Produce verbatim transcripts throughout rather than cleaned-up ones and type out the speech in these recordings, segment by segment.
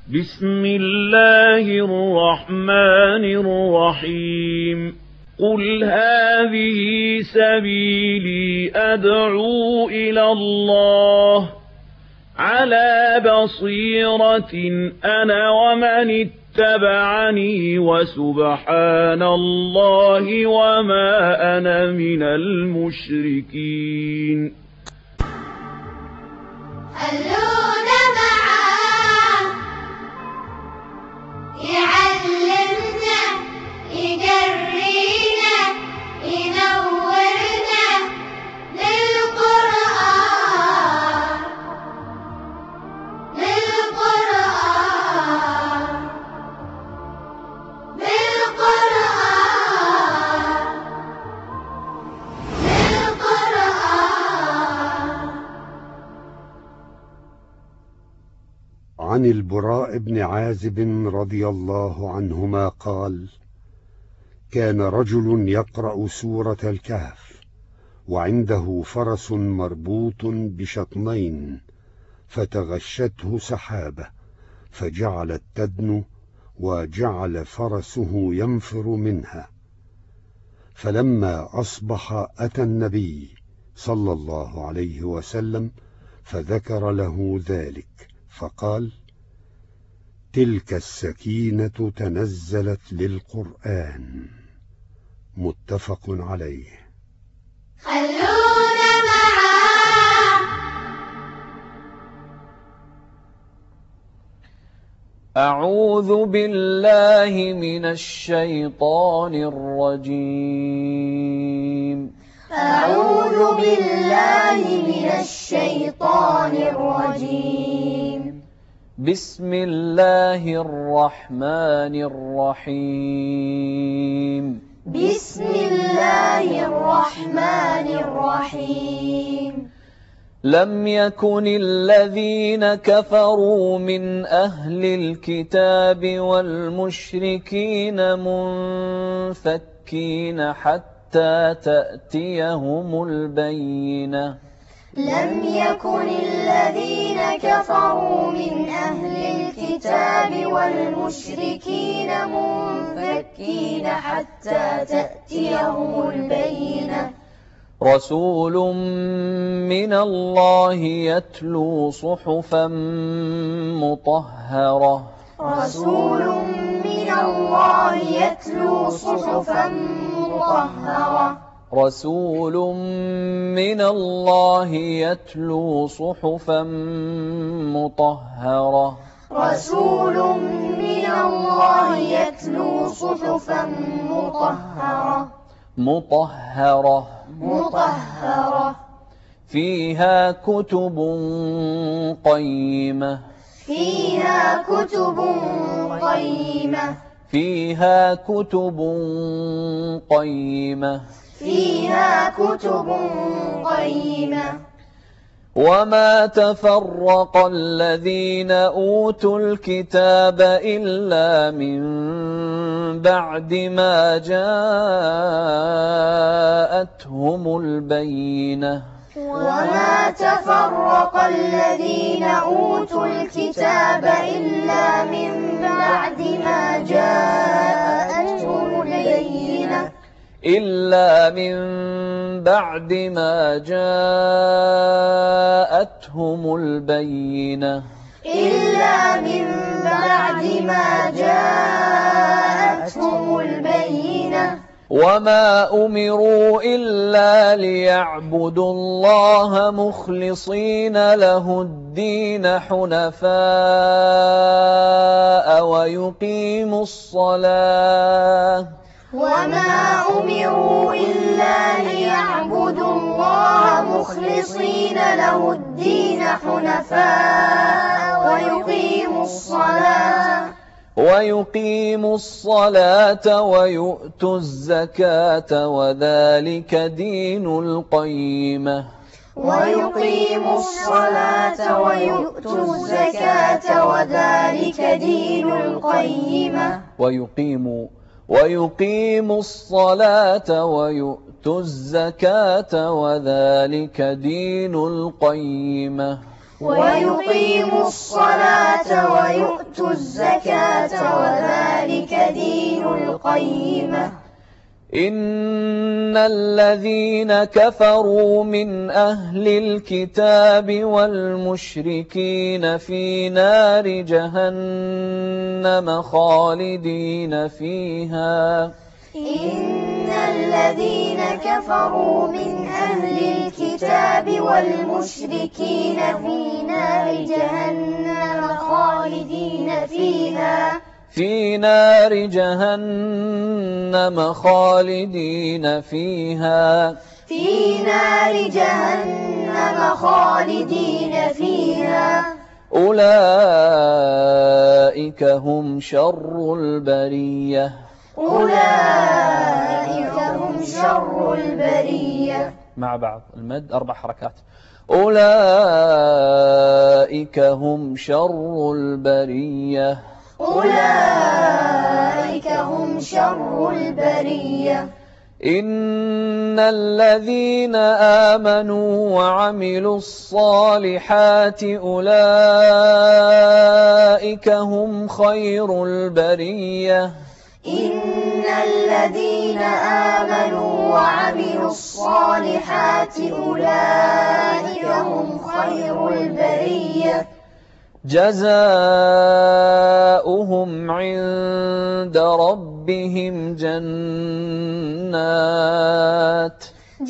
بسم الله الرحمن الرحيم قل هذه سبيلي أدعو إلى الله على بصيرة أنا ومن اتبعني وسبحان الله وما أنا من المشركين. خلونا معاه يعلمنا يقرينا ينورنا للقرآن للقرآن للقرآن للقرآن. عن البراء بن عازب رضي الله عنهما قال: كان رجل يقرأ سورة الكهف وعنده فرس مربوط بشطنين، فتغشته سحابة فجعلت تدنو وجعل فرسه ينفر منها. فلما أصبح أتى النبي صلى الله عليه وسلم فذكر له ذلك فقال: تلك السكينة تنزلت للقرآن. متفق عليه. خلونا معاه. أعوذ بالله من الشيطان الرجيم. أعوذ بالله من الشيطان الرجيم. بسم الله الرحمن الرحيم. بسم الله الرحمن الرحيم. لم يكن الذين كفروا من أهل الكتاب والمشركين منفكين حتى تأتيهم البينة. لم يكن الذين كفروا من أهل الكتاب والمشركين منفكين حتى تأتيهم البينة. رسول من الله يتلو صحفا مطهرة. رسول من الله يتلو صحفا مطهرة. رسول من الله يتلو صحفا مطهرة. رسول من الله يتلو صحفا مطهرة. مطهرة. مطهرة. فيها كتب قيمة. فيها كتب قيمة. فيها كتب قيمة. فيها كتب قيمة. وما تفرق الذين أوتوا الكتاب إلا من بعد ما جاءتهم البينة. وما تفرق الذين أوتوا الكتاب إلا من بعد ما جاءتهم البينة. إلا من بعد ما جاءتهم البينة. إلا من بعد ما جاءتهم البينة. وما أمروا إلا ليعبدوا الله مخلصين له الدين حنفاء ويقيموا الصلاة. وما أمروا إلا ليعبدوا الله مخلصين له الدين حنفاء ويقيموا الصلاة. ويقيموا الصلاة ويؤتوا الزكاة وذلك دين القيمة. ويقيموا الصلاة ويؤتوا الزكاة وذلك دين القيمة. ويقيموا ويقيموا الصلاة ويؤتوا الزكاة وذلك دين القيمة. ويقيموا الصلاة ويؤتوا الزكاة وذلك دين القيمة. إن الذين كفروا من أهل الكتاب والمشركين في نار جهنم خالدين فيها. إن الذين كفروا من أهل الكتاب والمشركين في نار جهنم خالدين فيها في نار جهنم خالدين فيها في نار جهنم خالدين فيها أولئك هم شر البرية. أولئك هم شر البرية. مع بعض المد أربع حركات. أولئك هم شر البرية. أولئك هم شر البرية. إن الذين آمنوا وعملوا الصالحات أولئك هم خير البرية. إن الذين آمنوا وعملوا الصالحات أولئك هم خير البرية. جزاؤهم عند ربهم جنات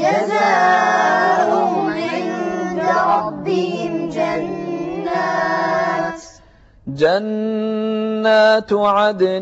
جزاؤهم عند ربهم جنات جنات عدن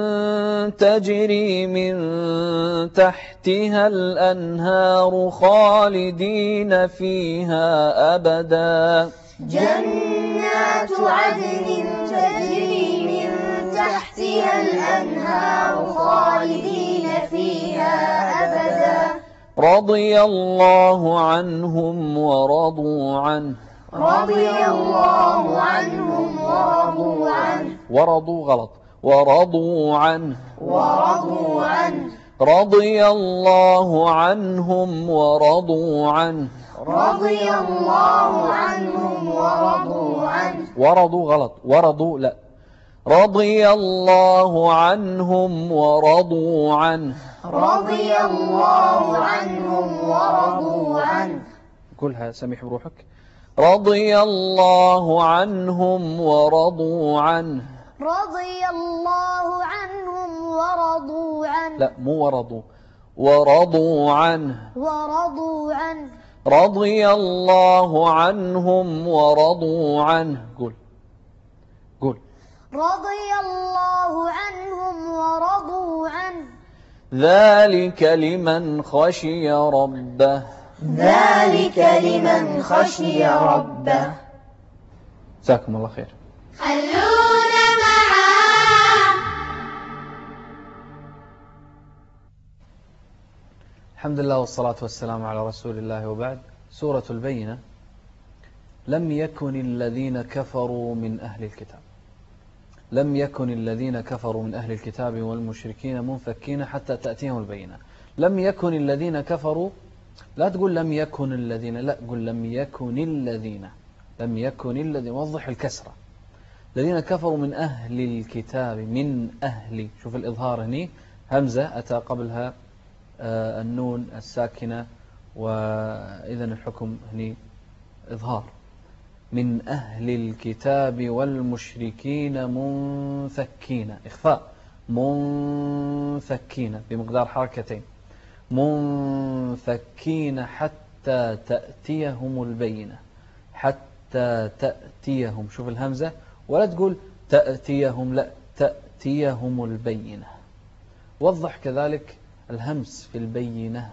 تجري من تحتها الأنهار خالدين فيها أبدا. جنات عدن تجري من تحتها الأنهار خالدين فيها أبدا. رضي الله عنهم ورضوا عنه. رضي الله عنهم ورضوا عنه. ورضوا غلط. ورضوا عنه. ورضوا عنه. رضي الله عنهم ورضوا عنه. رضي الله عنهم ورضوا عنه. ورضوا غلط. ورضوا لا. رضي الله عنهم ورضوا عنه. رضي الله عنهم ورضوا عنه. قولها سميح بروحك. رضي الله عنهم ورضوا عنه. رضي الله عنهم ورضوا عنه. لا مو ورضوا. ورضوا عنه. ورضوا عنه. رضي الله عنهم ورضوا عنه. قول قول. رضي الله عنهم ورضوا عنه. ذلك لمن خشي ربه. ذلك لمن خشي ربه. جزاكم الله خير. خلونا معاه. الحمد لله والصلاة والسلام على رسول الله وبعد. سورة البينة. لم يكن الذين كفروا من أهل الكتاب لم يكن الذين كفروا من أهل الكتاب والمشركين منفكين حتى تأتيهم البينة. لم يكن الذين كفروا. لا تقول لم يكن الذين، لا قل لم يكن الذين. لم يكن الذين، وضح الكسرة. الذين كفروا من أهل الكتاب. من أهل، شوف الإظهار هني همزة أتى قبلها آه النون الساكنة، وإذن الحكم هني إظهار. من أهل الكتاب والمشركين منفكين، إخفاء. منفكين بمقدار حركتين. منفكين حتى تأتيهم البينة. حتى تأتيهم، شوف الهمزة، ولا تقول تأتيهم، لا تأتيهم البينة. وضح كذلك الهمس في البينة.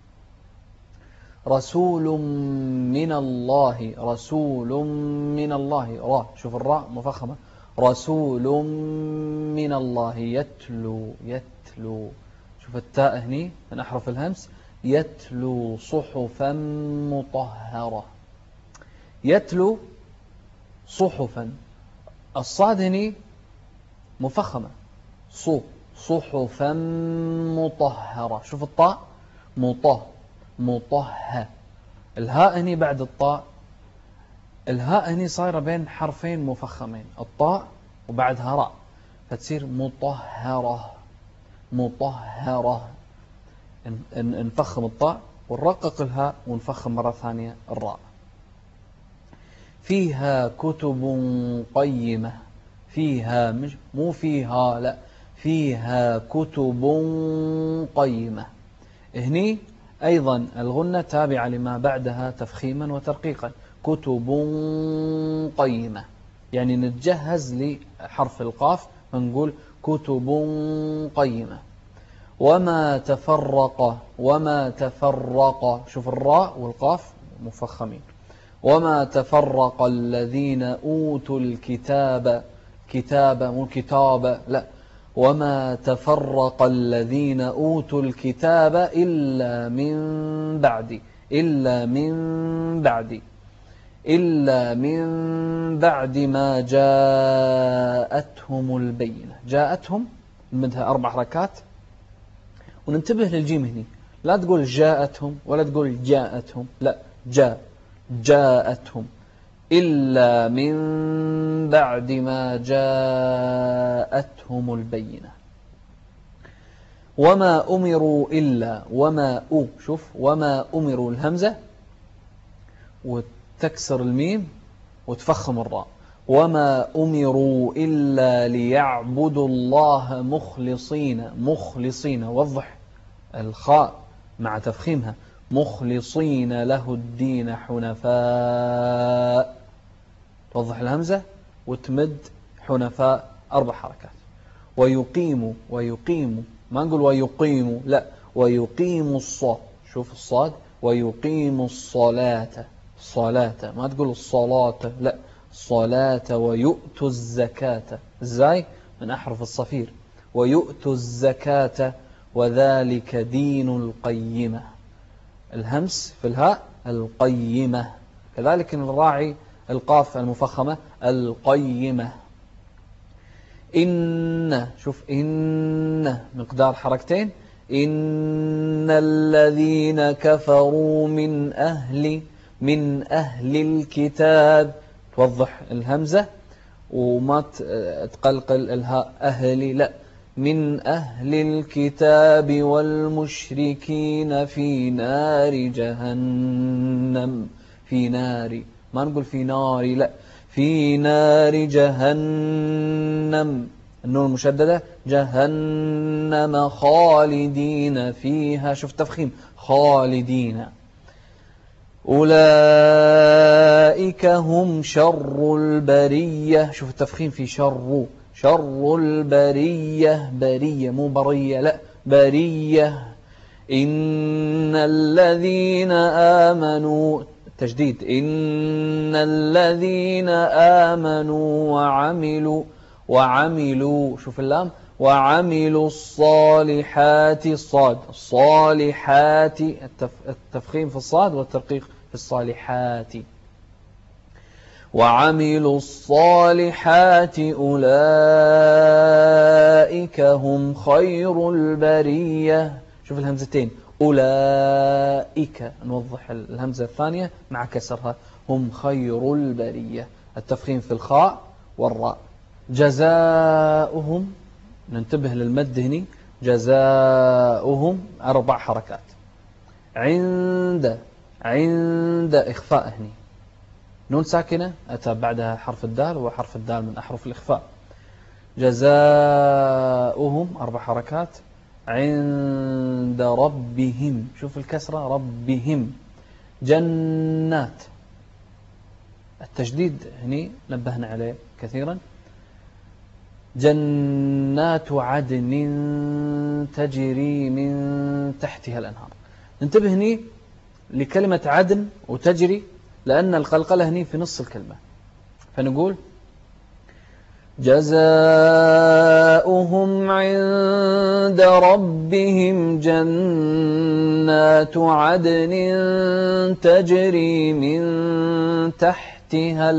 رسول من الله. رسول من الله. را، شوف الراء مفخمة. رسول من الله. يتلو. يتلو، شوف التاء هني من أحرف الهمس. يتلو صحفا مطهرة. يتلو صحفا. الصاد هني مفخمة. صو، صحفا مطهرة. شوف الطاء مطه. مطه. الهاء هني بعد الطاء الهاء هني صايرة بين حرفين مفخمين، الطاء وبعدها راء، فتصير مطهرة مطهرة. نفخم الطاء ونرقق الهاء ونفخم مرة ثانية الراء. فيها كتب قيمة، فيها مش مو فيها، لا فيها كتب قيمة. هني أيضا الغنة تابعة لما بعدها تفخيما وترقيقا، كتب قيمة، يعني نتجهز لحرف القاف ونقول كتب قيمة. وما تفرق، وما تفرق، شوف الراء والقاف مفخمين. وما تفرق الذين أوتوا الكتاب، كتاب مو كتاب، لا، وما تفرق الذين أوتوا الكتاب إلا من بعد، إلا من بعد، إلا من بعد ما جاءتهم البينة. جاءتهم مدها أربع حركات، وننتبه للجيم هنا، لا تقول جاءتهم ولا تقول جاءتهم، لا، جاء جاءتهم إلا من بعد ما جاءتهم البينة. وما أمروا إلا، وما أو، شوف وما أمروا الهمزة وتكسر الميم وتفخم الراء. وما أمروا إلا ليعبدوا الله مخلصين، مخلصين، وضح الخاء مع تفخيمها، مخلصين له الدين حنفاء، توضح الهمزة وتمد حنفاء أربع حركات. ويقيم، ويقيم، ما نقول ويقيم، لا، ويقيم الصاد، شوف الصاد، ويقيم الصلاة، صلاة، ما تقول الصلاة، لا، صلاة. ويؤتوا الزكاة، ازاي؟ من أحرف الصفير، ويؤتوا الزكاة وذلك دين القيمة، الهمس في الهاء القيمة، كذلك نراعي القاف المفخمة القيمة. إن، شوف إن مقدار حركتين، إن الذين كفروا من أهل، من أهل الكتاب، توضح الهمزة وما تقلقل الهاء أهلي، لا، من أهل الكتاب والمشركين في نار جهنم، في نار، ما نقول في نار، لا، في نار جهنم، النون المشددة، جهنم خالدين فيها، شوف تفخيم، خالدين. أولئك هم شر البرية، شوف التفخيم في شر، شر البرية، برية مو برية، لا، برية. إن الذين آمنوا، تجديد، إن الذين آمنوا وعملوا، وعملوا، شوف اللام، وعملوا الصالحات، الصاد، الصالحات، التفخيم في الصاد والترقيق في الصالحات. وعملوا الصالحات أولئك هم خير البرية، شوف الهمزتين، أولئك، نوضح الهمزة الثانية مع كسرها، هم خير البرية، التفخيم في الخاء والراء. جزاؤهم، ننتبه للمد هني، جزاؤهم أربع حركات. عند، عند إخفاء هني، نون ساكنة أتى بعدها حرف الدال، وحرف الدال من أحرف الإخفاء. جزاؤهم أربع حركات. عند ربهم، شوف الكسرة، ربهم. جنات، التجديد هني نبهنا عليه كثيرا، جنات عدن تجري من تحتها الأنهار. ننتبه هني لكلمة عدن وتجري، لأن القلقلة هني في نص الكلمة، فنقول جزاؤهم عند ربهم جنات عدن تجري من تحتها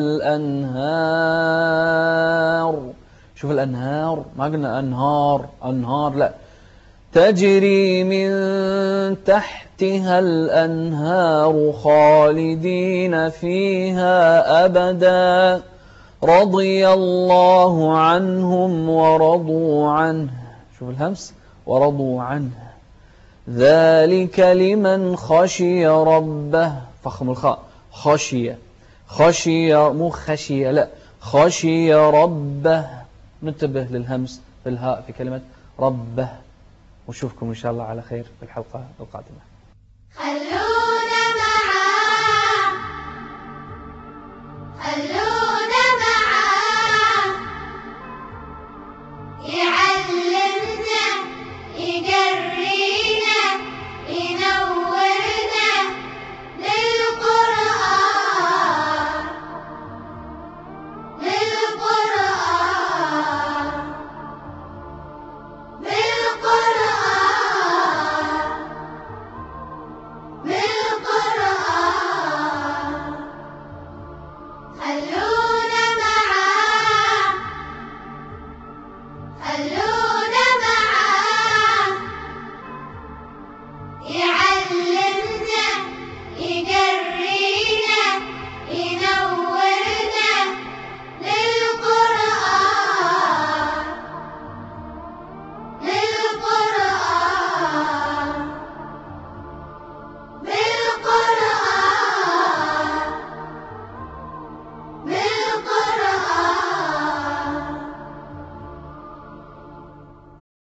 الأنهار، شوف الأنهار، ما قلنا أنهار، أنهار، لا، تجري من تحت تحتها الأنهار خالدين فيها أبدا رضي الله عنهم ورضوا عنه. شوف الهمس، ورضوا عنه. ذلك لمن خشي ربه. فخم الخاء، خشي، خشي مو خشي، لا، خشي ربه. ننتبه للهمس في الهاء في كلمة ربه. وشوفكم إن شاء الله على خير في الحلقة القادمة. خلونا معاه. خلونا